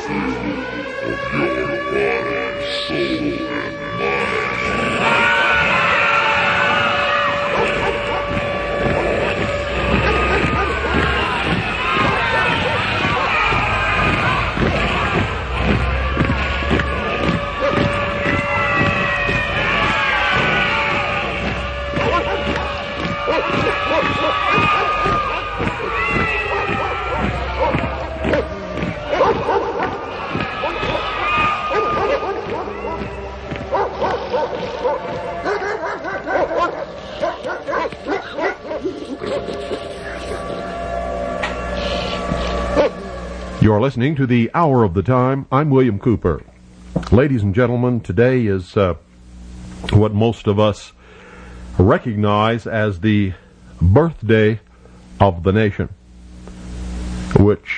You're listening to the Hour of the Time. I'm William Cooper. Ladies and gentlemen, today is what most of us recognize as the birthday of the nation, which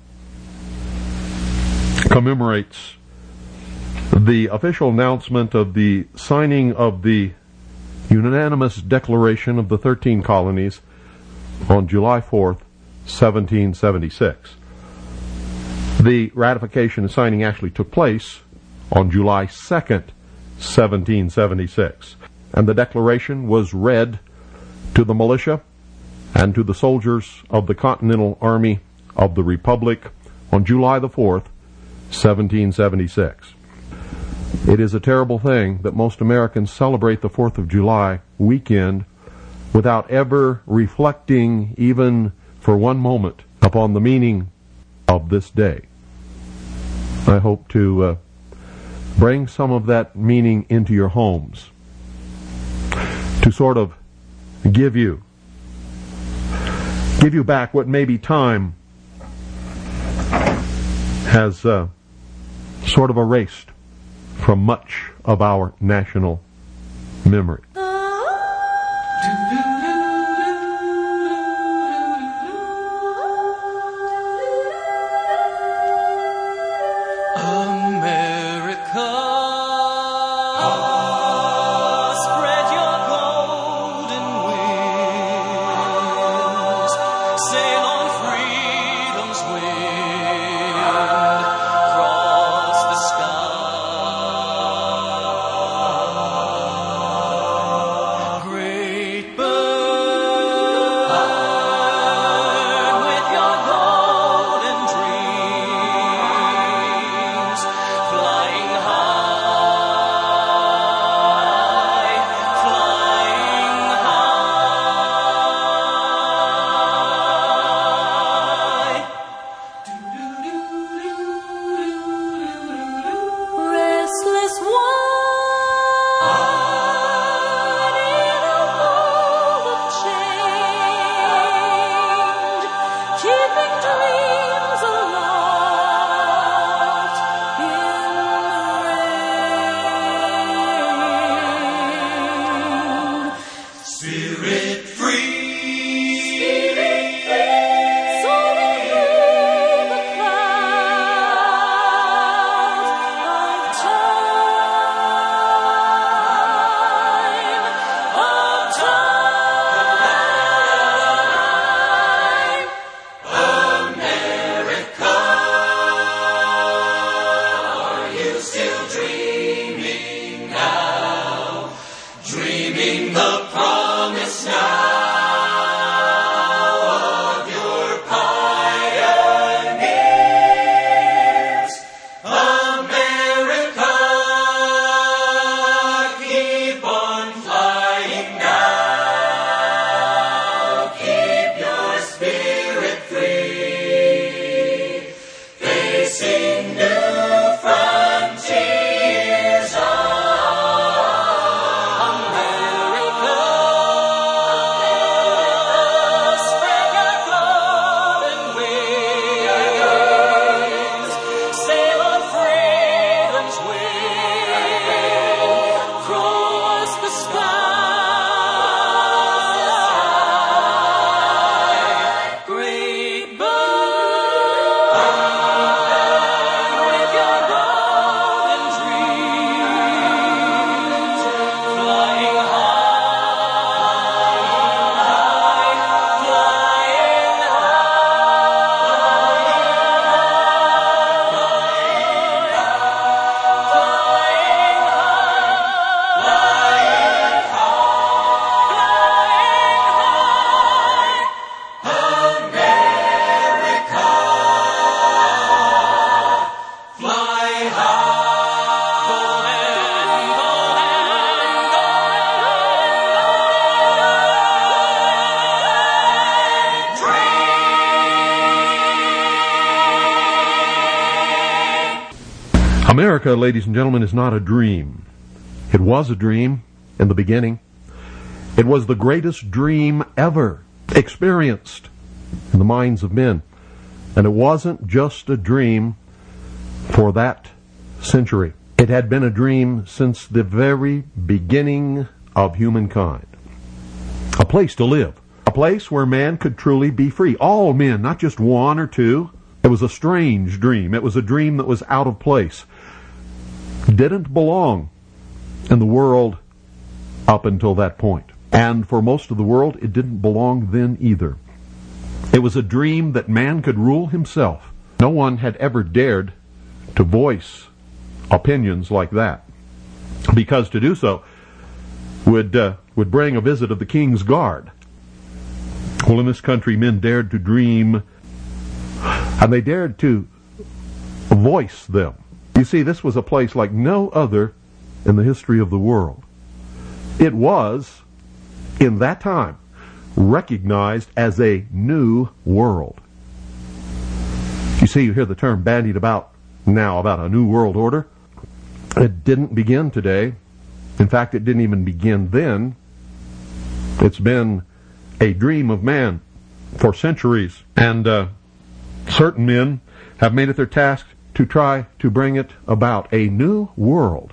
commemorates the official announcement of the signing of the unanimous declaration of the 13 colonies on July 4th, 1776. The ratification and signing actually took place on July 2nd, 1776, and the declaration was read to the militia and to the soldiers of the Continental Army of the Republic on July the 4th, 1776. It is a terrible thing that most Americans celebrate the 4th of July weekend without ever reflecting even for one moment upon the meaning of this day. I hope to bring some of that meaning into your homes, to sort of give you back what maybe time has sort of erased from much of our national memory. America, ladies and gentlemen, is not a dream. It was a dream in the beginning. It was the greatest dream ever experienced in the minds of men. And it wasn't just a dream for that century. It had been a dream since the very beginning of humankind. A place to live. A place where man could truly be free. All men, not just one or two. It was a strange dream. It was a dream that was out of place. Didn't belong in the world up until that point. And for most of the world, it didn't belong then either. It was a dream that man could rule himself. No one had ever dared to voice opinions like that, because to do so would bring a visit of the king's guard. Well, in this country, men dared to dream, and they dared to voice them. You see, this was a place like no other in the history of the world. It was, in that time, recognized as a new world. You see, you hear the term bandied about now about a new world order. It didn't begin today. In fact, it didn't even begin then. It's been a dream of man for centuries, and certain men have made it their task to try to bring it about. A new world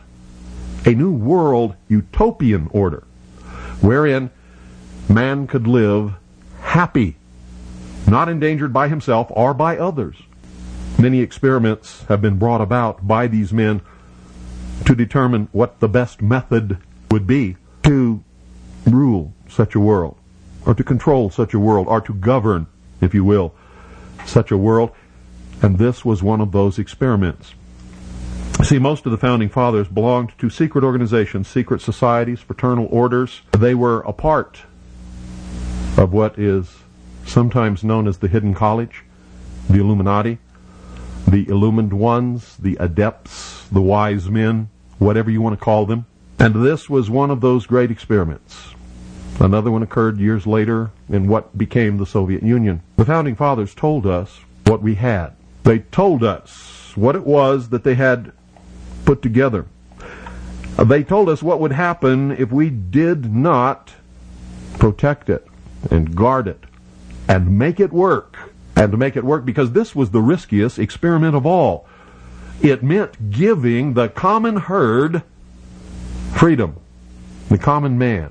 utopian order, wherein man could live happy, not endangered by himself or by others. Many experiments have been brought about by these men to determine what the best method would be to rule such a world, or to control such a world, or to govern, if you will, such a world. And this was one of those experiments. See, most of the founding fathers belonged to secret organizations, secret societies, fraternal orders. They were a part of what is sometimes known as the hidden college, the Illuminati, the illumined ones, the adepts, the wise men, whatever you want to call them. And this was one of those great experiments. Another one occurred years later in what became the Soviet Union. The founding fathers told us what we had. They told us what it was that they had put together. They told us what would happen if we did not protect it and guard it and make it work. And to make it work, because this was the riskiest experiment of all. It meant giving the common herd freedom, the common man.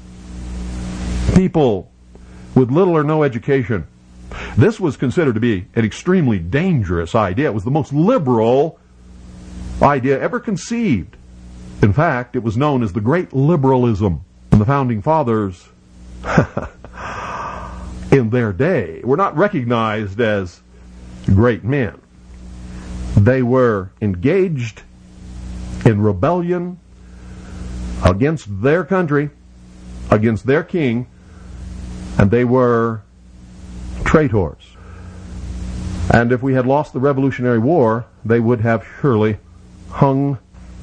People with little or no education. This was considered to be an extremely dangerous idea. It was the most liberal idea ever conceived. In fact, it was known as the Great Liberalism. And the founding fathers, in their day, were not recognized as great men. They were engaged in rebellion against their country, against their king, and they were traitors. And if we had lost the Revolutionary War, they would have surely hung.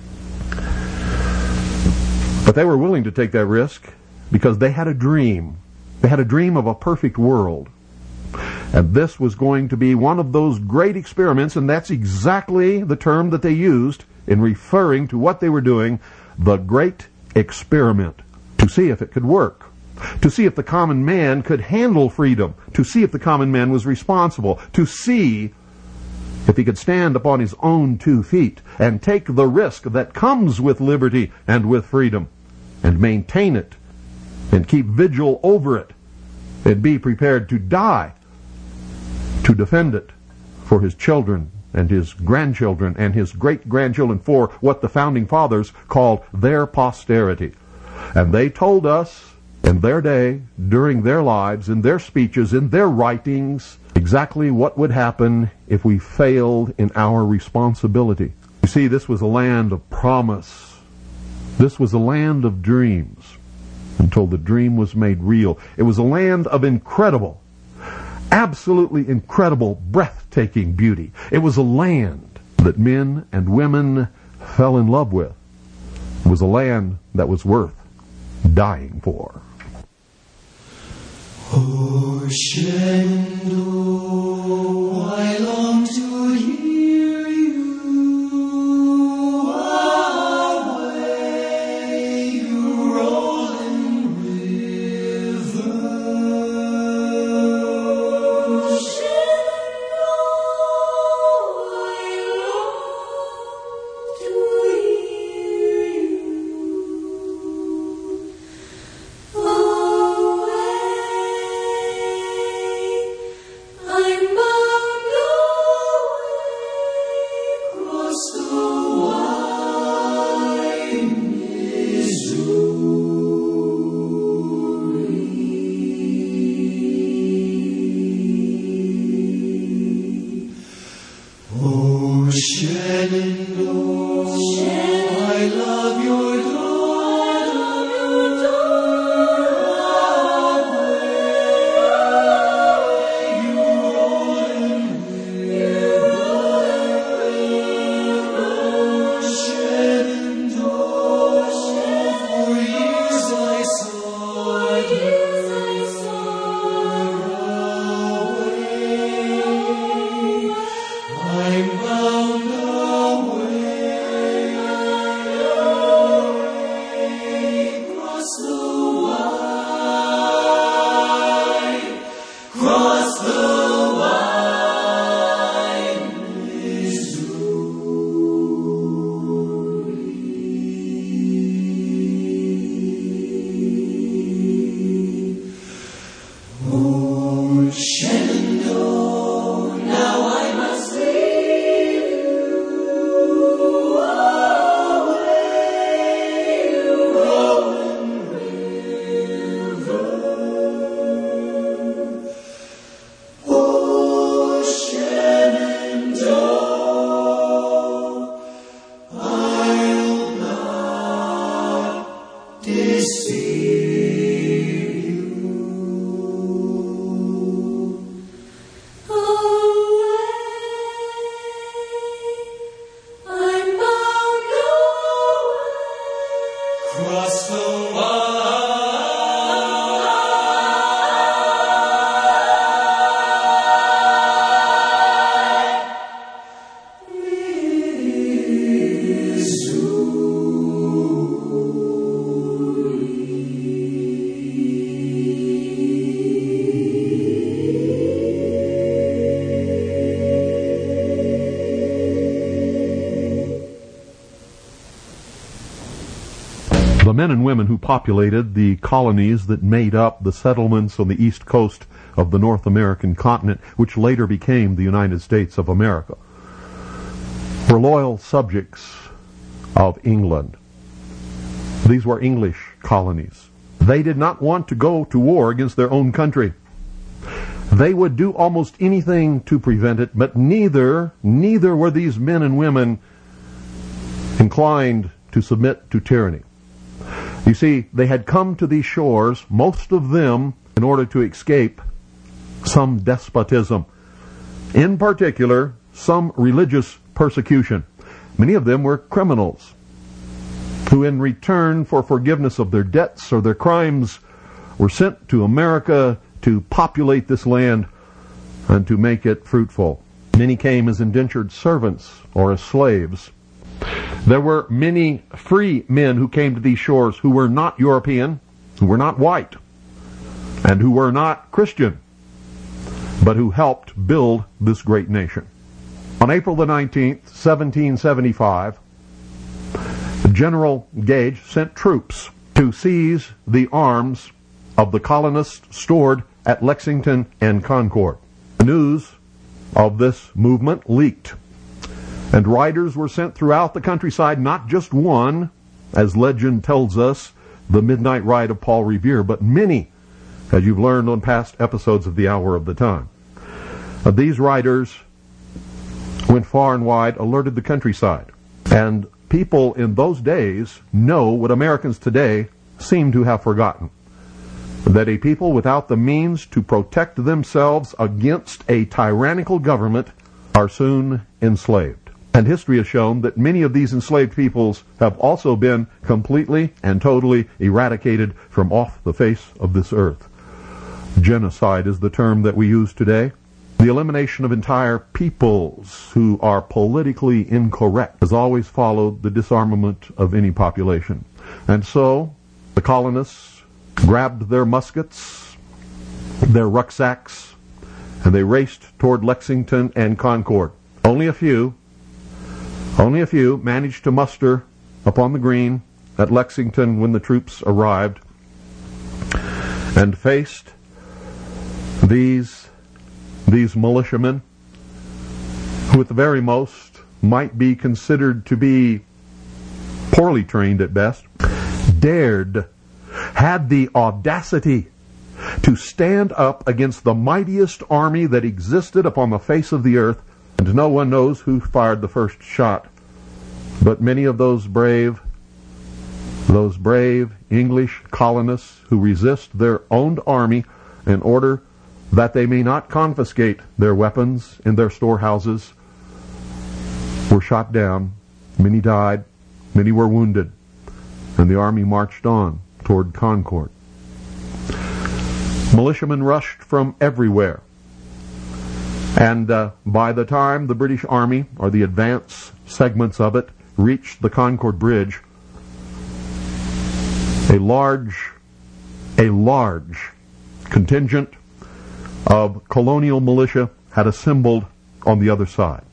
But they were willing to take that risk because they had a dream. They had a dream of a perfect world. And this was going to be one of those great experiments, and that's exactly the term that they used in referring to what they were doing, the great experiment, to see if it could work, to see if the common man could handle freedom, to see if the common man was responsible, to see if he could stand upon his own 2 feet and take the risk that comes with liberty and with freedom, and maintain it, and keep vigil over it, and be prepared to die to defend it for his children and his grandchildren and his great-grandchildren, for what the founding fathers called their posterity. And they told us in their day, during their lives, in their speeches, in their writings, exactly what would happen if we failed in our responsibility. You see, this was a land of promise. This was a land of dreams until the dream was made real. It was a land of absolutely incredible, breathtaking beauty. It was a land that men and women fell in love with was a land that was worth dying for. Oh, Shenandoah, I long to hear you away, you rolling river. Oh, Shenandoah, I long to hear you. The men and women who populated the colonies that made up the settlements on the east coast of the North American continent, which later became the United States of America, were loyal subjects of England. These were English colonies. They did not want to go to war against their own country. They would do almost anything to prevent it, but neither were these men and women inclined to submit to tyranny. You see, they had come to these shores, most of them, in order to escape some despotism. In particular, some religious persecution. Many of them were criminals who, in return for forgiveness of their debts or their crimes, were sent to America to populate this land and to make it fruitful. Many came as indentured servants or as slaves. There were many free men who came to these shores who were not European, who were not white, and who were not Christian, but who helped build this great nation. On April the 19th, 1775, General Gage sent troops to seize the arms of the colonists stored at Lexington and Concord. The news of this movement leaked, and riders were sent throughout the countryside, not just one, as legend tells us, the midnight ride of Paul Revere, but many, as you've learned on past episodes of The Hour of the Time. These riders went far and wide, alerted the countryside. And people in those days know what Americans today seem to have forgotten, that a people without the means to protect themselves against a tyrannical government are soon enslaved. And history has shown that many of these enslaved peoples have also been completely and totally eradicated from off the face of this earth. Genocide is the term that we use today. The elimination of entire peoples who are politically incorrect has always followed the disarmament of any population. And so the colonists grabbed their muskets, their rucksacks, and they raced toward Lexington and Concord. Only a few managed to muster upon the green at Lexington when the troops arrived and faced these militiamen, who at the very most might be considered to be poorly trained at best, had the audacity to stand up against the mightiest army that existed upon the face of the earth. And no one knows who fired the first shot, but many of those brave English colonists who resist their own army in order that they may not confiscate their weapons in their storehouses were shot down. Many died, many were wounded, and the army marched on toward Concord. Militiamen rushed from everywhere. And by the time the British Army, or the advance segments of it, reached the Concord Bridge, a large contingent of colonial militia had assembled on the other side.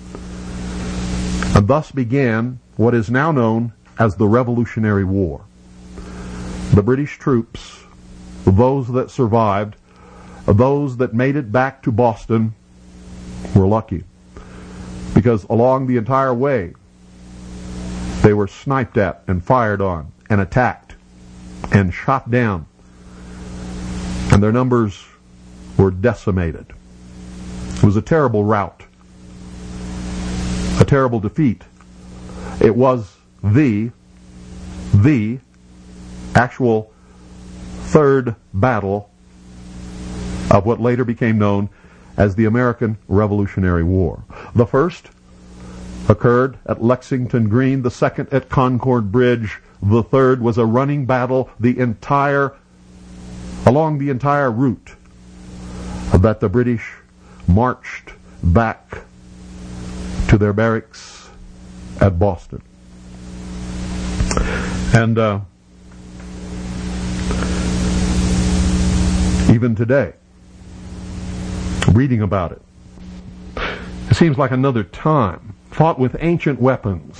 And thus began what is now known as the Revolutionary War. The British troops, those that survived, those that made it back to Boston, were lucky, because along the entire way they were sniped at and fired on and attacked and shot down, and their numbers were decimated. It was a terrible rout, a terrible defeat. It was the actual third battle of what later became known as the American Revolutionary War. The first occurred at Lexington Green, the second at Concord Bridge, the third was a running battle along the entire route that the British marched back to their barracks at Boston. And even today, reading about it, it seems like another time, fought with ancient weapons,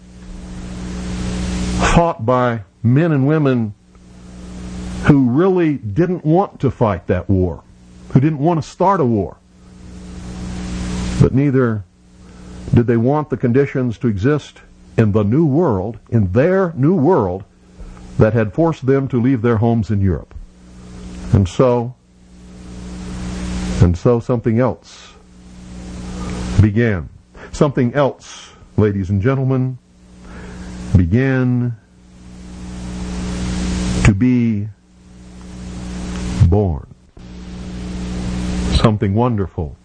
fought by men and women who really didn't want to fight that war, who didn't want to start a war. But neither did they want the conditions to exist in the new world, in their new world, that had forced them to leave their homes in Europe. And so something else began. Something else, ladies and gentlemen, began to be born. Something wonderful.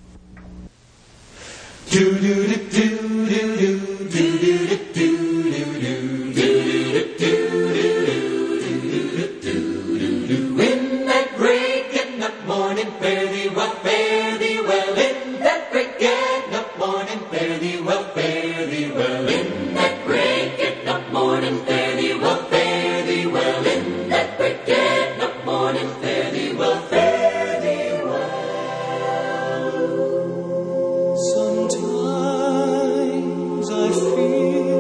In that breaking up morning, fare thee well, fare thee well. In that breaking up morning, fare thee well, fare thee well. In that breaking up morning, fare thee well, fare thee well. In that breaking up morning, fare thee well, fare thee well. Sometimes I feel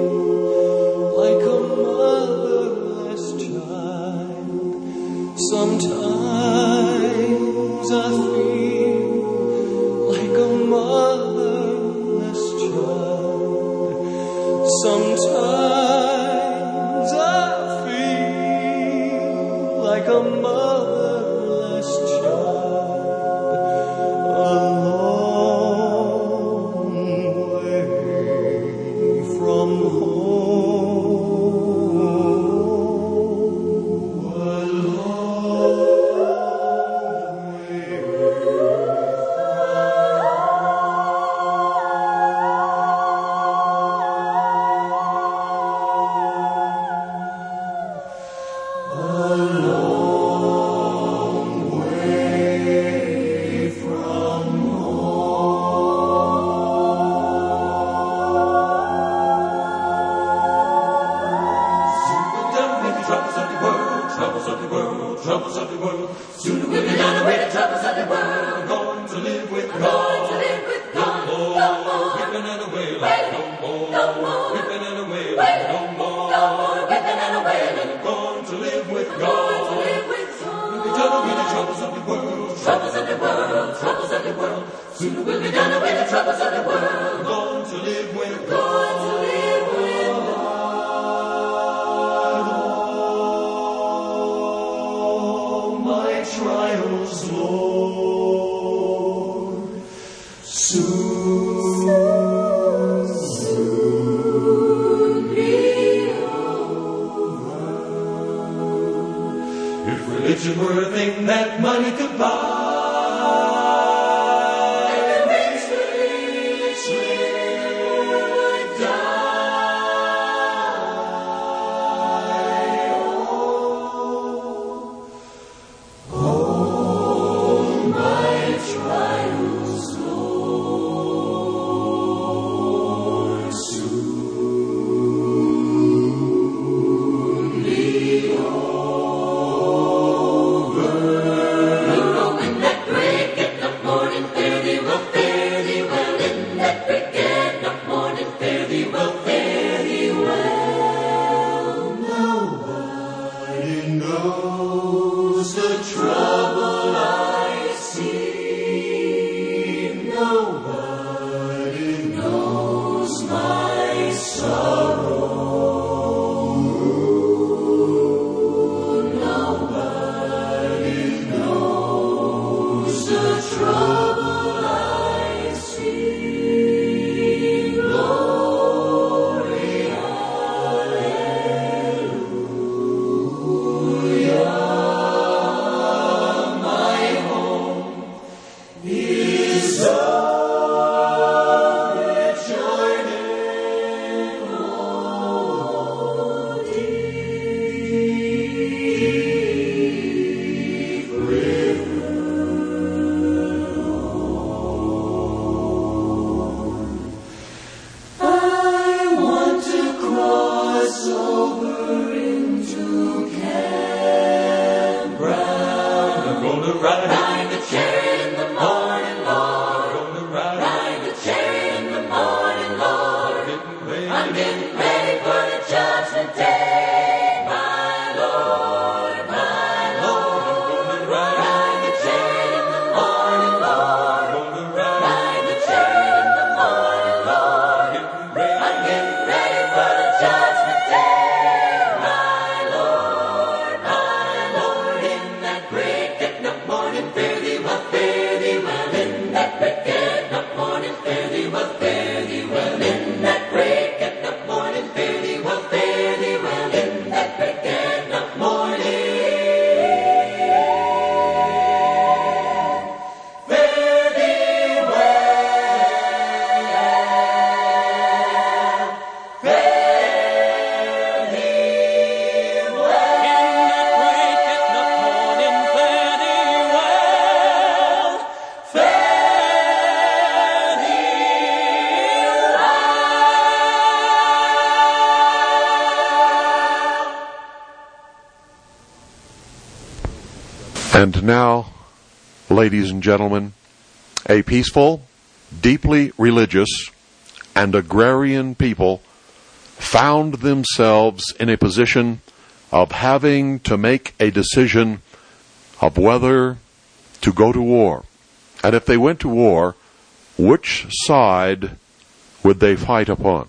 troubles of the world. Sooner we'll be done away the troubles of the world. Going to live with God. No more whipping and a wailing. No more whipping and a wailing. No more whipping and a wailing. Going to live with God. We'll be done away the troubles of the world. Troubles of the world. Troubles of the world. Sooner we'll be done away the troubles of the world. Going to live with God. Trials, Lord, soon be over. If religion were a thing that money could buy, and the rich would die. And now, ladies and gentlemen, a peaceful, deeply religious, and agrarian people found themselves in a position of having to make a decision of whether to go to war. And if they went to war, which side would they fight upon?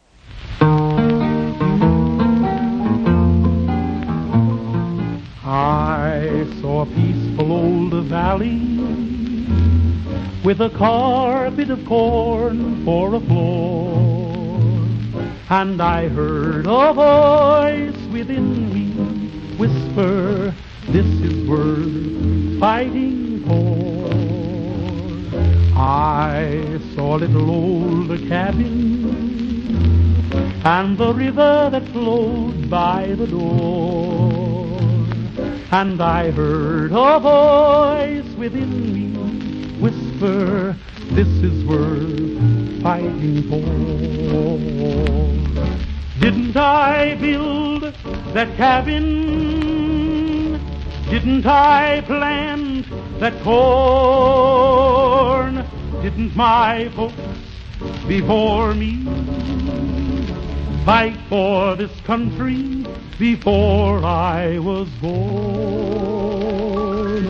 I saw a peaceful old valley with a carpet of corn for a floor, and I heard a voice within me whisper, "This is worth fighting for." I saw a little old cabin and the river that flowed by the door, and I heard a voice within me whisper, "This is worth fighting for." Didn't I build that cabin? Didn't I plant that corn? Didn't my folks before me fight for this country before I was born?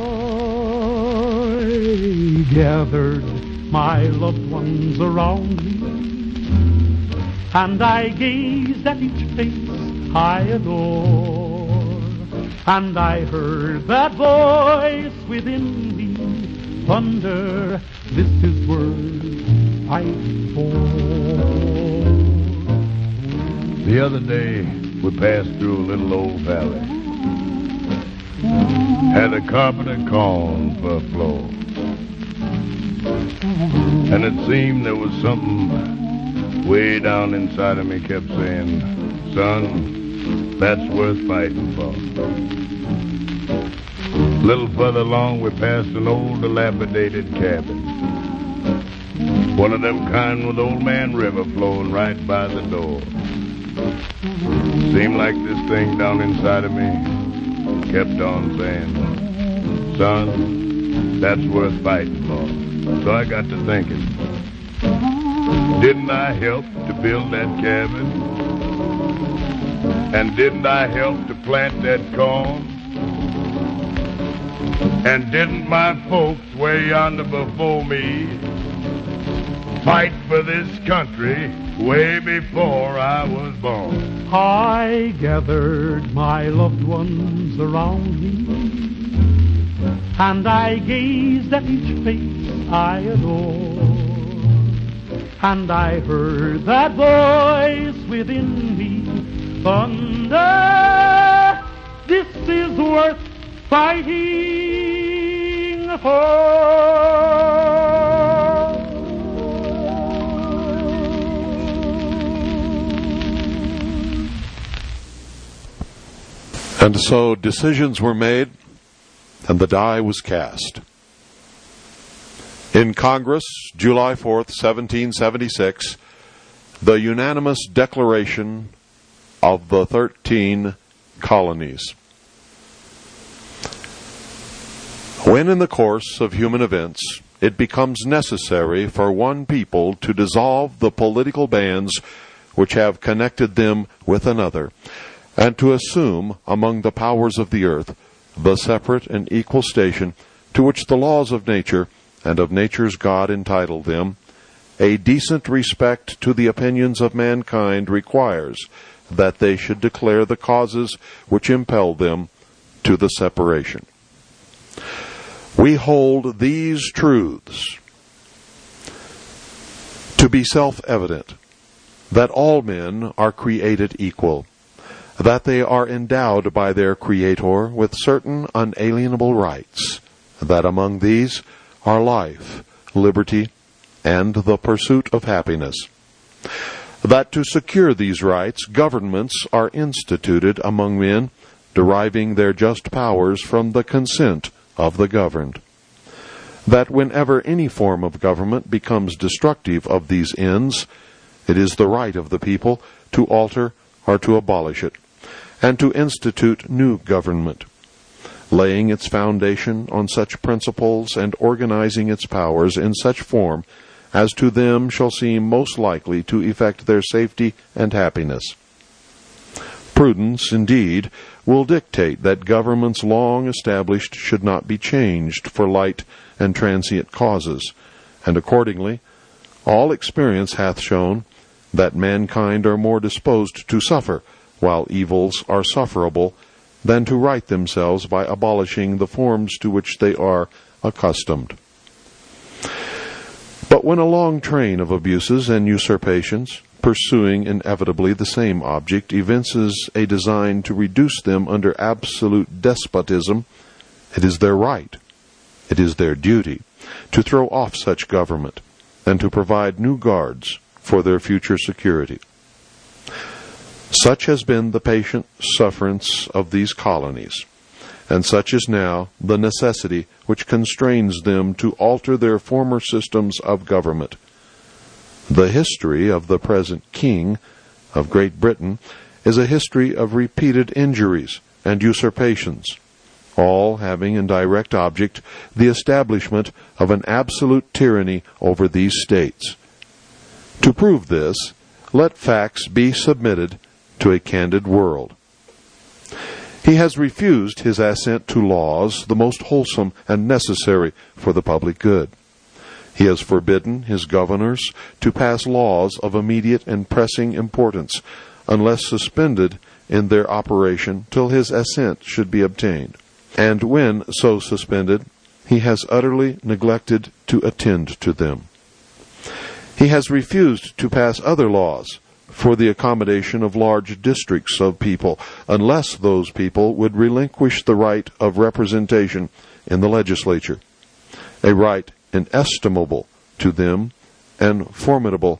I gathered my loved ones around me, and I gazed at each face I adore, and I heard that voice within me thunder, this is worth fighting for. The other day, we passed through a little old valley. Had a carpet of corn for a floor. And it seemed there was something way down inside of me kept saying, son, that's worth fighting for. A little further along, we passed an old dilapidated cabin. One of them kind with Old Man River flowing right by the door. Seemed like this thing down inside of me kept on saying, son, that's worth fighting for. So I got to thinking, didn't I help to build that cabin? And didn't I help to plant that corn? And didn't my folks way yonder before me fight for this country way before I was born? I gathered my loved ones around me, and I gazed at each face I adore, and I heard that voice within me thunder, this is worth fighting for. And so decisions were made, and the die was cast. In Congress, July 4th, 1776, the unanimous declaration of the 13 colonies. When in the course of human events it becomes necessary for one people to dissolve the political bands which have connected them with another, and to assume among the powers of the earth the separate and equal station to which the laws of nature and of nature's God entitle them, a decent respect to the opinions of mankind requires that they should declare the causes which impel them to the separation. We hold these truths to be self-evident, that all men are created equal, that they are endowed by their Creator with certain unalienable rights, that among these are life, liberty, and the pursuit of happiness, that to secure these rights, governments are instituted among men, deriving their just powers from the consent of the governed, that whenever any form of government becomes destructive of these ends, it is the right of the people to alter or to abolish it, and to institute new government, laying its foundation on such principles and organizing its powers in such form as to them shall seem most likely to effect their safety and happiness. Prudence, indeed, will dictate that governments long established should not be changed for light and transient causes, and accordingly all experience hath shown that mankind are more disposed to suffer while evils are sufferable than to right themselves by abolishing the forms to which they are accustomed. But when a long train of abuses and usurpations, pursuing inevitably the same object, evinces a design to reduce them under absolute despotism, it is their right, it is their duty, to throw off such government, and to provide new guards for their future security. Such has been the patient sufferance of these colonies, and such is now the necessity which constrains them to alter their former systems of government. The history of the present King of Great Britain is a history of repeated injuries and usurpations, all having in direct object the establishment of an absolute tyranny over these states. To prove this, let facts be submitted to a candid world. He has refused his assent to laws the most wholesome and necessary for the public good. He has forbidden his governors to pass laws of immediate and pressing importance, unless suspended in their operation till his assent should be obtained. And when so suspended, he has utterly neglected to attend to them. He has refused to pass other laws for the accommodation of large districts of people, unless those people would relinquish the right of representation in the legislature, a right inestimable to them and formidable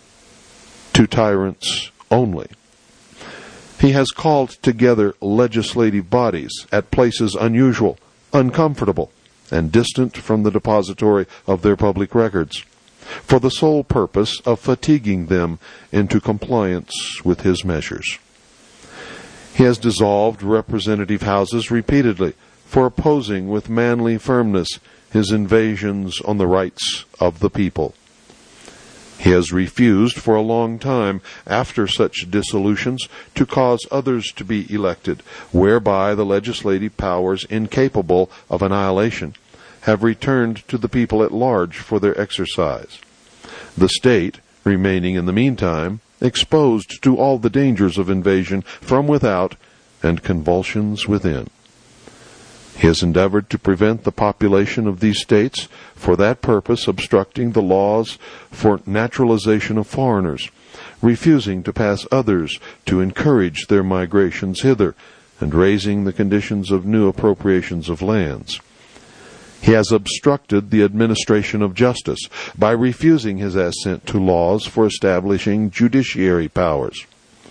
to tyrants only. He has called together legislative bodies at places unusual, uncomfortable, and distant from the depository of their public records, for the sole purpose of fatiguing them into compliance with his measures. He has dissolved representative houses repeatedly for opposing with manly firmness his invasions on the rights of the people. He has refused for a long time, after such dissolutions, to cause others to be elected, whereby the legislative powers incapable of annihilation have returned to the people at large for their exercise, the state remaining in the meantime exposed to all the dangers of invasion from without and convulsions within. He has endeavored to prevent the population of these states, for that purpose obstructing the laws for naturalization of foreigners, refusing to pass others to encourage their migrations hither, and raising the conditions of new appropriations of lands. He has obstructed the administration of justice by refusing his assent to laws for establishing judiciary powers.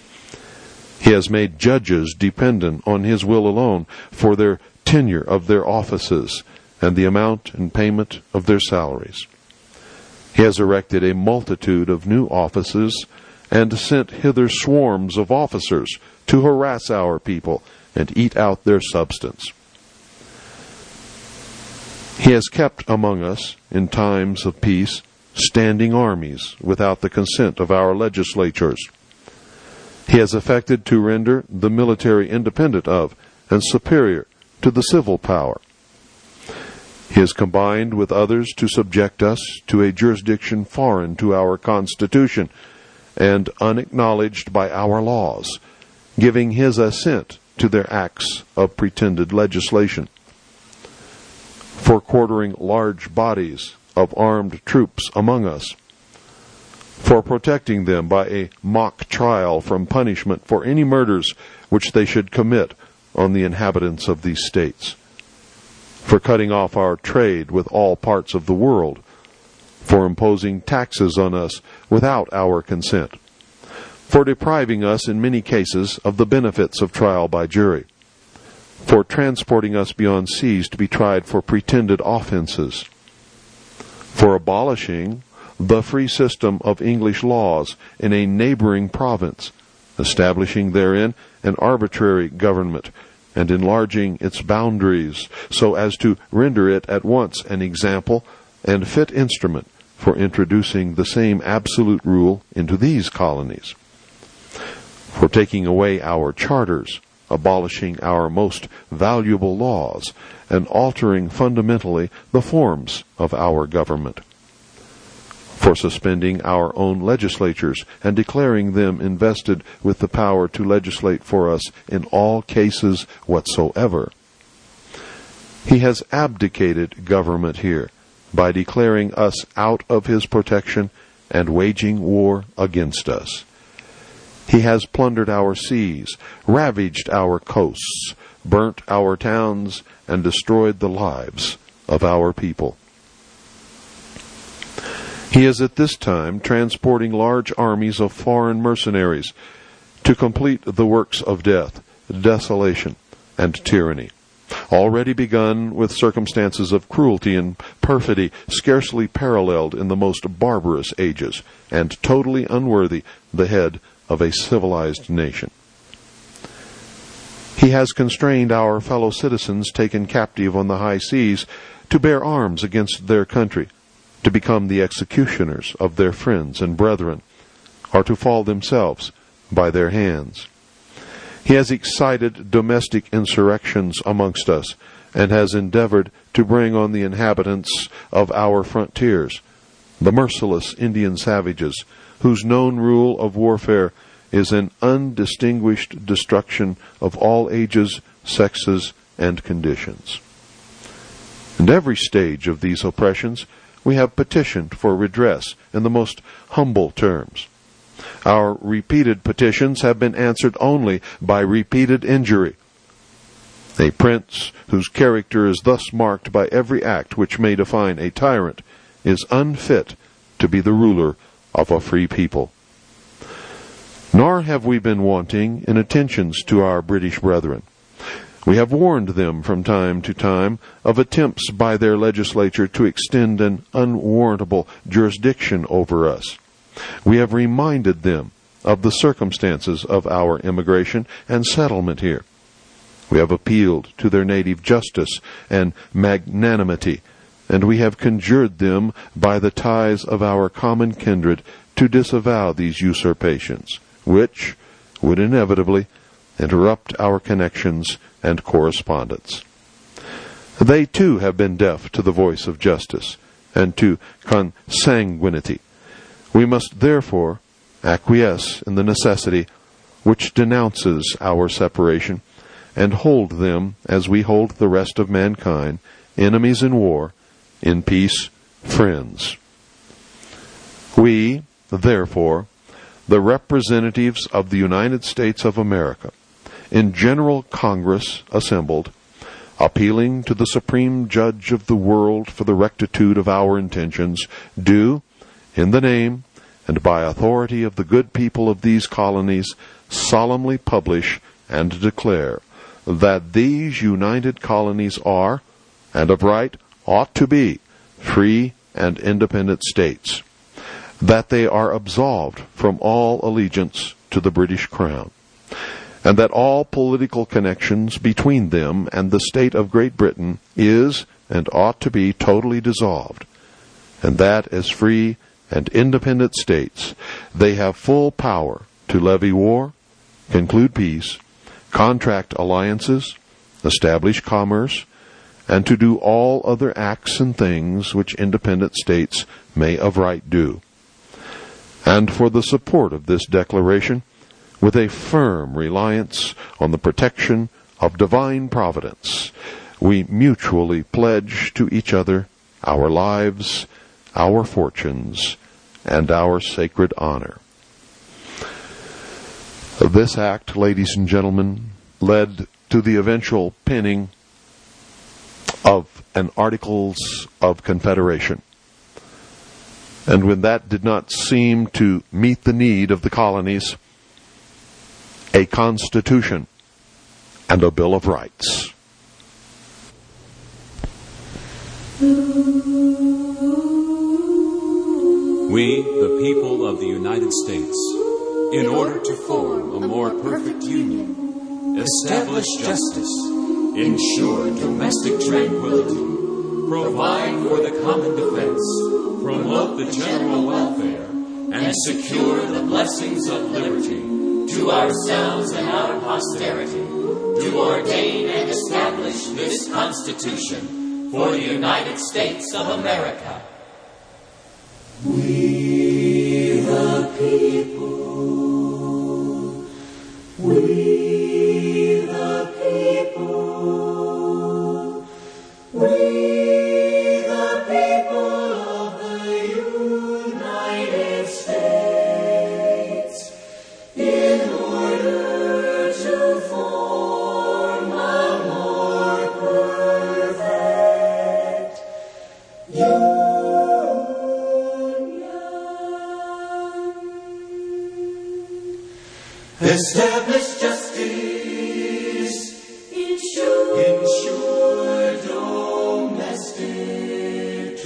He has made judges dependent on his will alone for their tenure of their offices and the amount and payment of their salaries. He has erected a multitude of new offices and sent hither swarms of officers to harass our people and eat out their substance. He has kept among us, in times of peace, standing armies without the consent of our legislatures. He has affected to render the military independent of and superior to the civil power. He has combined with others to subject us to a jurisdiction foreign to our Constitution and unacknowledged by our laws, giving his assent to their acts of pretended legislation, for quartering large bodies of armed troops among us, for protecting them by a mock trial from punishment for any murders which they should commit on the inhabitants of these states, for cutting off our trade with all parts of the world, for imposing taxes on us without our consent, for depriving us in many cases of the benefits of trial by jury, for transporting us beyond seas to be tried for pretended offenses, for abolishing the free system of English laws in a neighboring province, establishing therein an arbitrary government, and enlarging its boundaries so as to render it at once an example and fit instrument for introducing the same absolute rule into these colonies, for taking away our charters, abolishing our most valuable laws, and altering fundamentally the forms of our government, for suspending our own legislatures and declaring them invested with the power to legislate for us in all cases whatsoever. He has abdicated government here by declaring us out of his protection and waging war against us. He has plundered our seas, ravaged our coasts, burnt our towns, and destroyed the lives of our people. He is at this time transporting large armies of foreign mercenaries to complete the works of death, desolation, and tyranny, already begun with circumstances of cruelty and perfidy scarcely paralleled in the most barbarous ages, and totally unworthy the head of a civilized nation. He has constrained our fellow citizens taken captive on the high seas to bear arms against their country, to become the executioners of their friends and brethren, or to fall themselves by their hands. He has excited domestic insurrections amongst us, and has endeavored to bring on the inhabitants of our frontiers, the merciless Indian savages, whose known rule of warfare is an undistinguished destruction of all ages, sexes, and conditions. In every stage of these oppressions, we have petitioned for redress in the most humble terms. Our repeated petitions have been answered only by repeated injury. A prince whose character is thus marked by every act which may define a tyrant is unfit to be the ruler of a free people. Nor have we been wanting in attentions to our British brethren. We have warned them from time to time of attempts by their legislature to extend an unwarrantable jurisdiction over us. We have reminded them of the circumstances of our immigration and settlement here. We have appealed to their native justice and magnanimity, and we have conjured them by the ties of our common kindred to disavow these usurpations, which would inevitably interrupt our connections and correspondence. They too have been deaf to the voice of justice and to consanguinity. We must therefore acquiesce in the necessity which denounces our separation, and hold them as we hold the rest of mankind, enemies in war, in peace, friends. We, therefore, the representatives of the United States of America, in General Congress assembled, appealing to the Supreme Judge of the world for the rectitude of our intentions, do, in the name and by authority of the good people of these colonies, solemnly publish and declare that these united colonies are, and of right ought to be, free and independent states, that they are absolved from all allegiance to the British Crown, and that all political connections between them and the state of Great Britain is and ought to be totally dissolved, and that as free and independent states they have full power to levy war, conclude peace, contract alliances, establish commerce, and to do all other acts and things which independent states may of right do. And for the support of this declaration, with a firm reliance on the protection of divine providence, we mutually pledge to each other our lives, our fortunes, and our sacred honor. This act, ladies and gentlemen, led to the eventual penning of an Articles of Confederation. And when that did not seem to meet the need of the colonies, a Constitution and a Bill of Rights. We, the people of the United States, in order to form a more perfect union, establish justice, ensure domestic tranquility, provide for the common defense, promote the general welfare, and secure the blessings of liberty to ourselves and our posterity, do ordain and establish this Constitution for the United States of America. We the people, we the people, we the people of the United States, in order to form a more perfect union. Establish justice, ensure domestic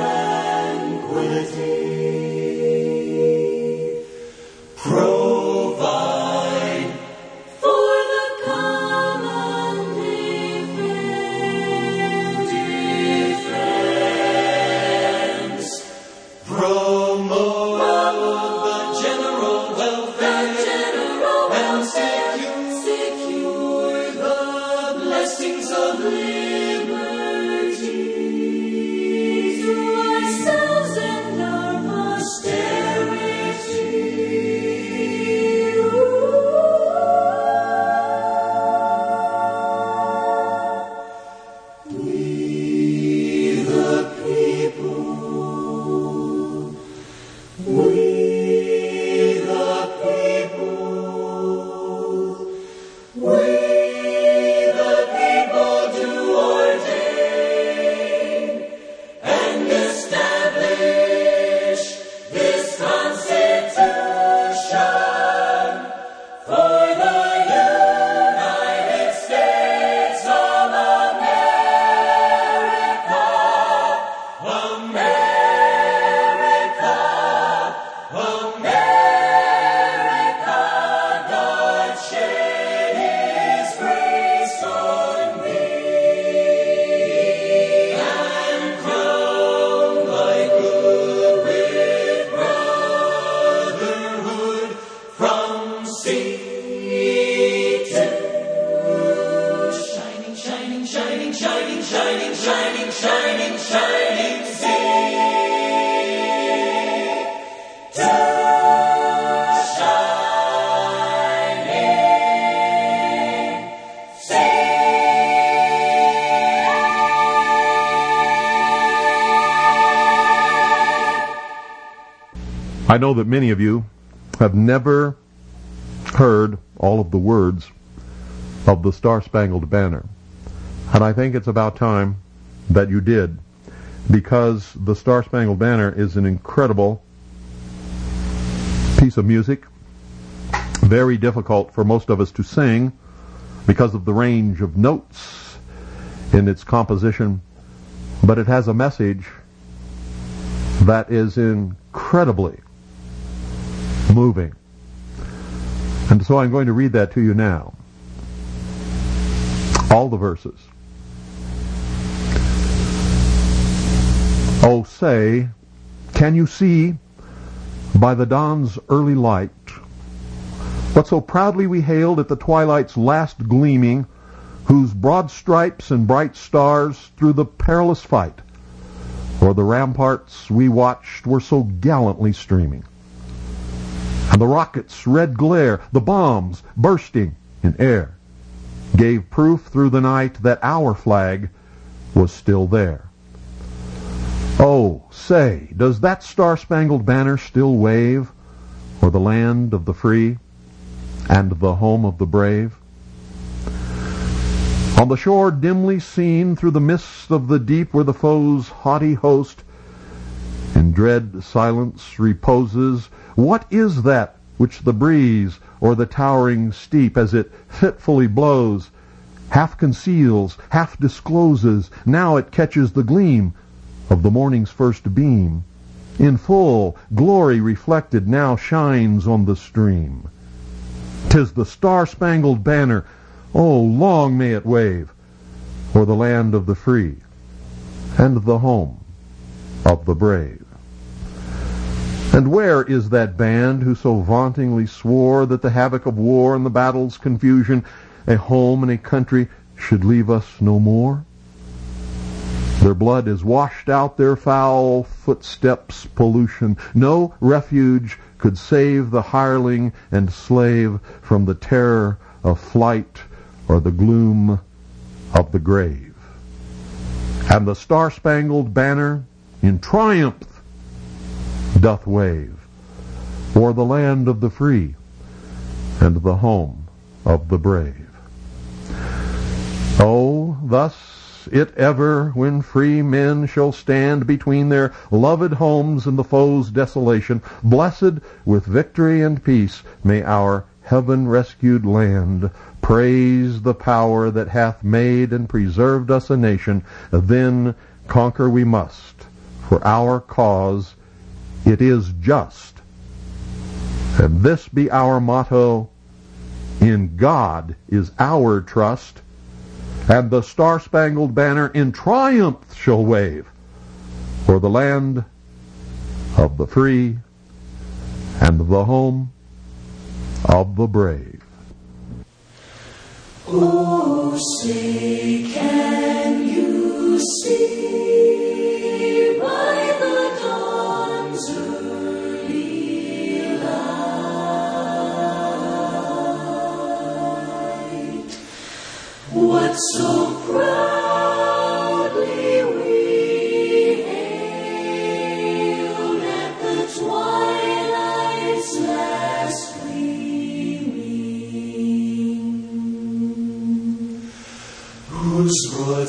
tranquility, provide for the common shining, shining, shining, shining sea. Too shining sea. I know that many of you have never heard all of the words of the Star-Spangled Banner. And I think it's about time that you did, because the Star-Spangled Banner is an incredible piece of music, very difficult for most of us to sing because of the range of notes in its composition, but it has a message that is incredibly moving. And so I'm going to read that to you now. All the verses. Oh, say, can you see by the dawn's early light what so proudly we hailed at the twilight's last gleaming, whose broad stripes and bright stars through the perilous fight o'er the ramparts we watched were so gallantly streaming? And the rockets' red glare, the bombs bursting in air, gave proof through the night that our flag was still there. Oh, say, does that star-spangled banner still wave o'er the land of the free and the home of the brave? On the shore dimly seen through the mists of the deep, where the foe's haughty host in dread silence reposes, what is that which the breeze or the towering steep, as it fitfully blows, half conceals, half discloses? Now it catches the gleam of the morning's first beam, in full glory reflected, now shines on the stream. 'Tis the Star-Spangled Banner, oh, long may it wave o'er the land of the free and the home of the brave. And where is that band who so vauntingly swore that the havoc of war and the battle's confusion, a home and a country, should leave us no more? Their blood has washed out their foul footsteps' pollution. No refuge could save the hireling and slave from the terror of flight or the gloom of the grave. And the Star-Spangled Banner in triumph doth wave o'er the land of the free and the home of the brave. Oh, thus it ever, when free men shall stand between their loved homes and the foe's desolation, blessed with victory and peace, may our heaven-rescued land praise the power that hath made and preserved us a nation. Then conquer we must, for our cause it is just. And this be our motto: in God is our trust, and the Star-Spangled Banner in triumph shall wave for the land of the free and the home of the brave. Oh, say, can you see by the dawn's early light what so proudly we hailed at the twilight's last gleaming, whose broad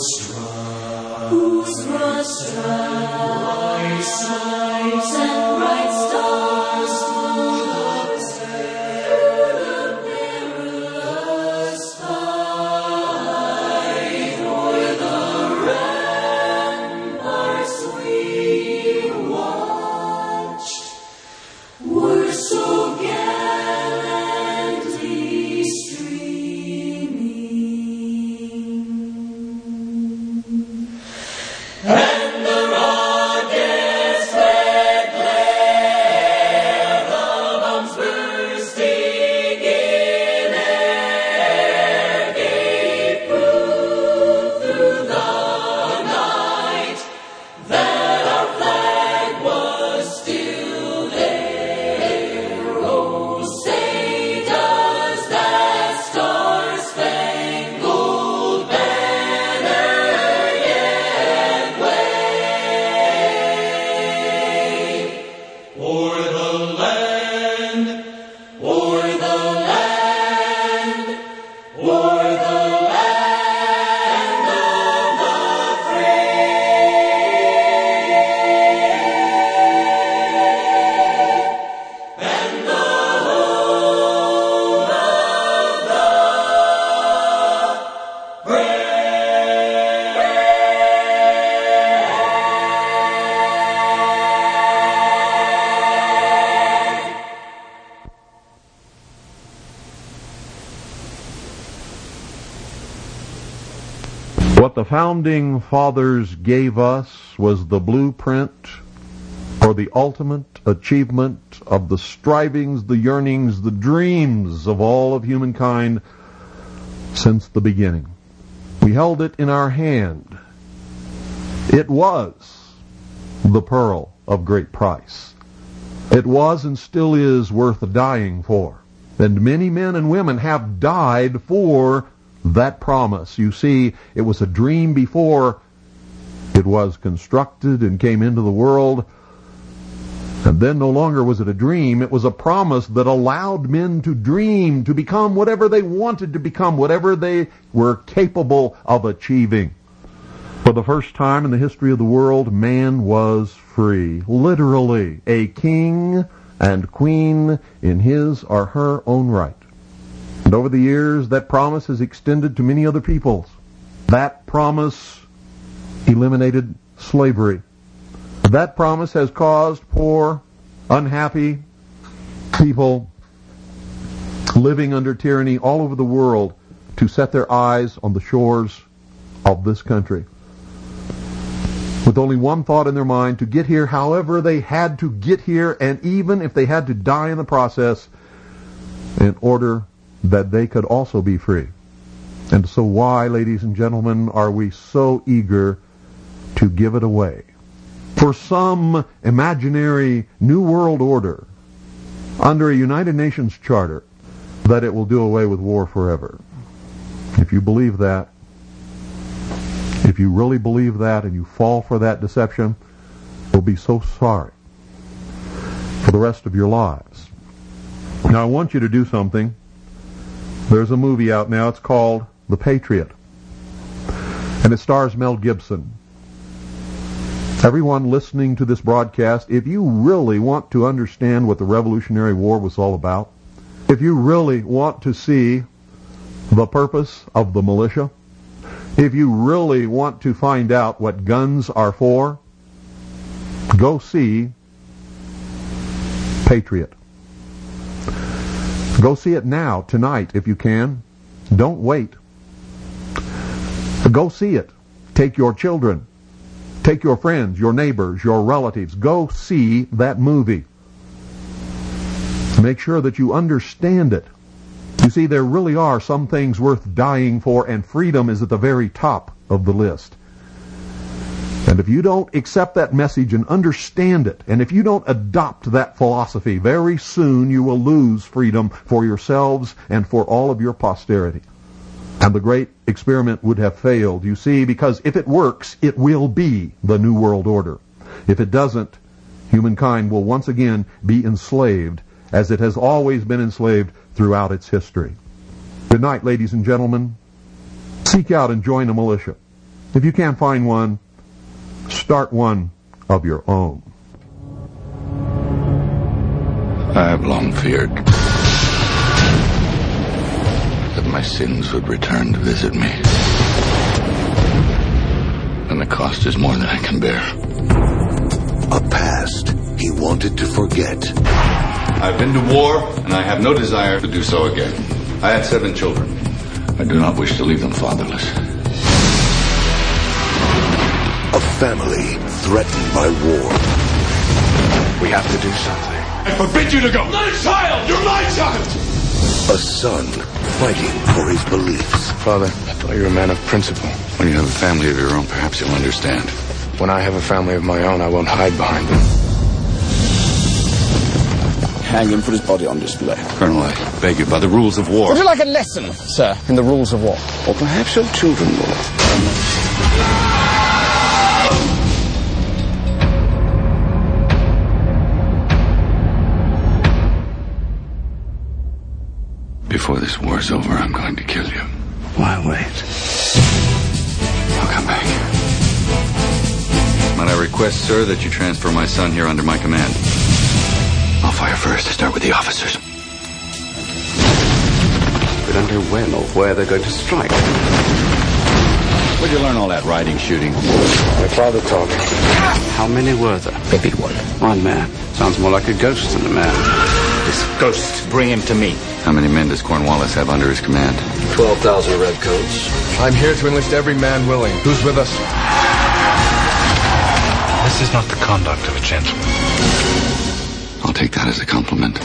stripes and bright stars through the perilous fight o'er the ramparts we watched were so gallantly streaming. And the rocket's red glare, What the Founding Fathers gave us was the blueprint for the ultimate achievement of the strivings, the yearnings, the dreams of all of humankind since the beginning. We held it in our hand. It was the pearl of great price. It was and still is worth dying for. And many men and women have died for that promise. You see, it was a dream before it was constructed and came into the world. And then no longer was it a dream, it was a promise that allowed men to dream, to become whatever they wanted to become, whatever they were capable of achieving. For the first time in the history of the world, man was free. Literally, a king and queen in his or her own right. And over the years, that promise has extended to many other peoples. That promise eliminated slavery. That promise has caused poor, unhappy people living under tyranny all over the world to set their eyes on the shores of this country, with only one thought in their mind: to get here however they had to get here, and even if they had to die in the process, in order that they could also be free. And so why, ladies and gentlemen, are we so eager to give it away for some imaginary new world order under a United Nations charter that it will do away with war forever? If you believe that, if you really believe that and you fall for that deception, you'll be so sorry for the rest of your lives. Now I want you to do something. There's a movie out now, it's called The Patriot, and it stars Mel Gibson. Everyone listening to this broadcast, if you really want to understand what the Revolutionary War was all about, if you really want to see the purpose of the militia, if you really want to find out what guns are for, go see Patriot. Go see it now, tonight, if you can. Don't wait. Go see it. Take your children. Take your friends, your neighbors, your relatives. Go see that movie. Make sure that you understand it. You see, there really are some things worth dying for, and freedom is at the very top of the list. And if you don't accept that message and understand it, and if you don't adopt that philosophy, very soon you will lose freedom for yourselves and for all of your posterity. And the great experiment would have failed, you see, because if it works, it will be the New World Order. If it doesn't, humankind will once again be enslaved, as it has always been enslaved throughout its history. Good night, ladies and gentlemen. Seek out and join a militia. If you can't find one, start one of your own. I have long feared that my sins would return to visit me. And the cost is more than I can bear. A past he wanted to forget. I've been to war, and I have no desire to do so again. I had 7 children. I do not wish to leave them fatherless. A family threatened by war. We have to do something. I forbid you to go! Not a child! You're my child! A son fighting for his beliefs. Father, I thought you were a man of principle. When you have a family of your own, perhaps you'll understand. When I have a family of my own, I won't hide behind them. Hang him, put his body on display. Colonel, I beg you, by the rules of war. Would you like a lesson, sir, in the rules of war? Or perhaps your children will. Before this war's over, I'm going to kill you. Why wait? I'll come back. Might I request, sir, that you transfer my son here under my command? I'll fire first. Start with the officers. We don't know when or where they're going to strike. Where'd you learn all that riding, shooting? My father taught me. How many were there? Maybe one. One man. Sounds more like a ghost than a man. This ghost, bring him to me. How many men does Cornwallis have under his command? 12,000 redcoats. I'm here to enlist every man willing. Who's with us? This is not the conduct of a gentleman. I'll take that as a compliment.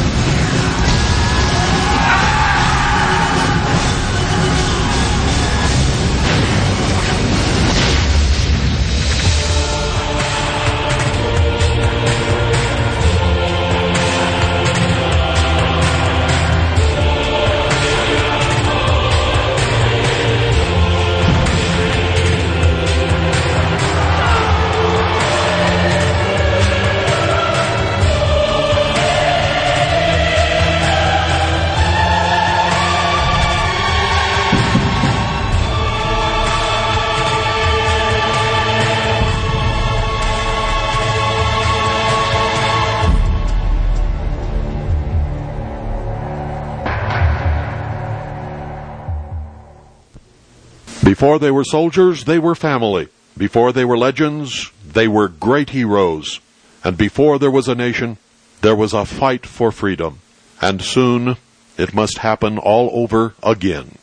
Before they were soldiers, they were family. Before they were legends, they were great heroes. And before there was a nation, there was a fight for freedom. And soon, it must happen all over again.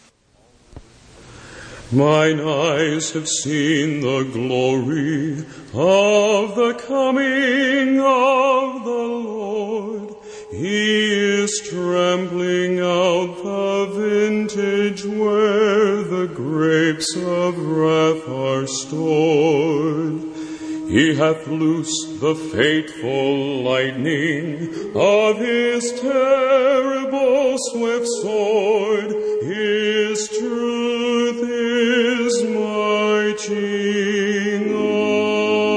Mine eyes have seen the glory of the coming of the Lord. He is trampling out the vintage where the grapes of wrath are stored. He hath loosed the fateful lightning of his terrible swift sword. His truth is marching on.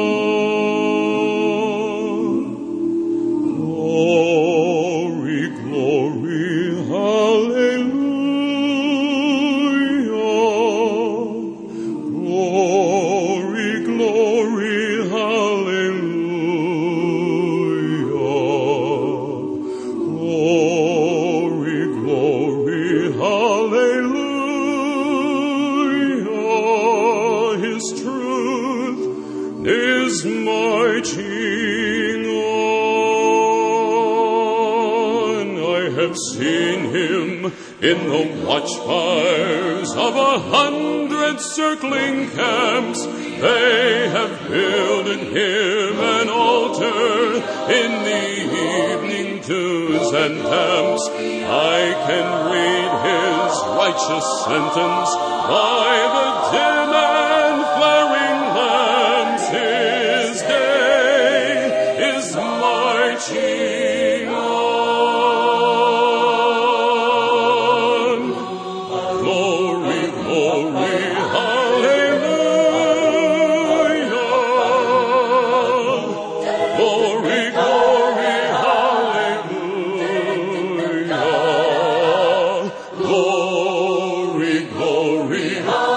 Glory, glory, hallelujah. Glory, glory, hallelujah. Glory, glory, hallelujah. His truth is marching on. I have seen him in the watchfires of 100 circling camps. They have builded him an altar in the evening dews and damps. I can read his righteous sentence by the dim and flaring lamps. His day is marching on. Glory, glory, hallelujah. Glory, glory, hallelujah. Glory, glory, hallelujah.